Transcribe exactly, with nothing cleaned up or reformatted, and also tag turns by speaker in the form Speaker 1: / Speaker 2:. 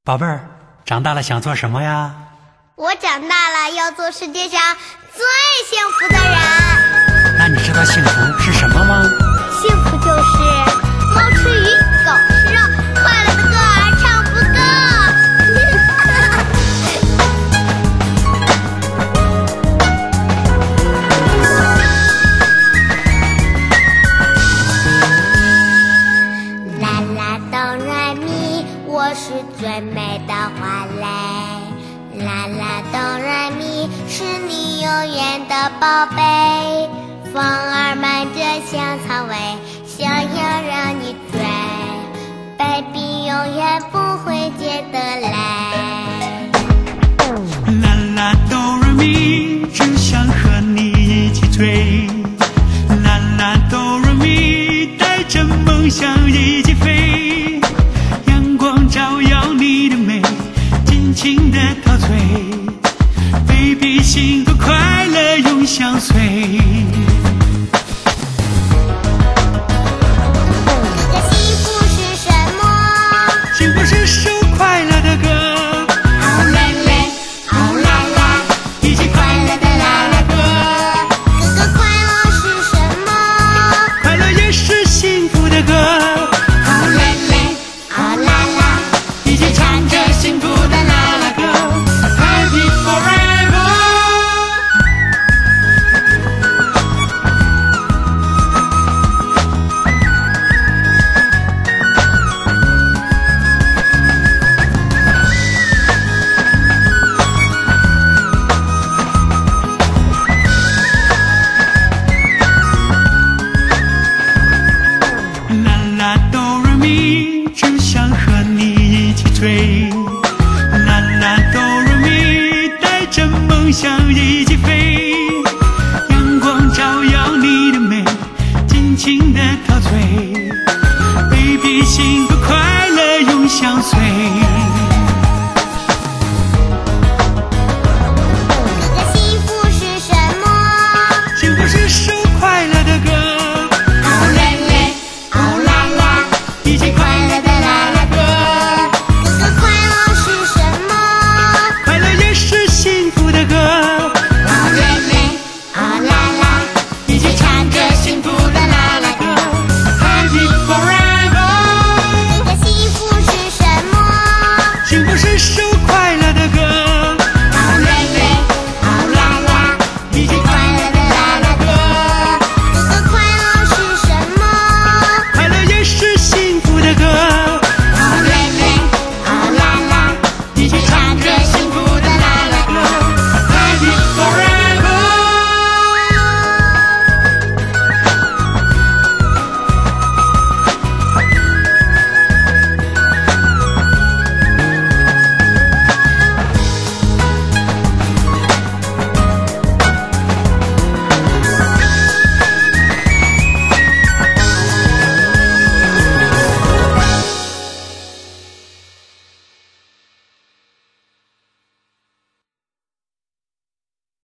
Speaker 1: 宝贝儿，长大了想做什么呀？
Speaker 2: 我长大了要做世界上最幸福的人。
Speaker 1: 那你知道幸福是什么吗？
Speaker 2: 幸福就是猫吃鱼，狗吃肉，快乐的歌儿唱不够。啦啦哆来咪，我是最美的花蕾。啦啦哆来咪，是你永远的宝贝。风儿漫着香草味，想要让你追 ，baby 永远不会觉得累。
Speaker 3: 啦啦哆来咪，只想和你一起追。啦啦哆来咪，带着梦想一起飞。阳光照耀你的美，尽情的陶醉。baby 幸福快乐永相随。幸福是首快乐的歌，
Speaker 2: 好嘞嘞，好啦啦，
Speaker 3: 一起快乐的啦啦歌。
Speaker 2: 哥哥，快乐是什么？
Speaker 3: 快乐也是幸福的歌，
Speaker 2: 好嘞嘞，好啦啦，
Speaker 3: 一起唱着幸福的啦啦歌 ，Happy Forever。只想和你一起追，啦啦哆来咪，带着梦想一起飞。阳光照耀你的美，尽情的陶醉。baby 幸福快乐永相随。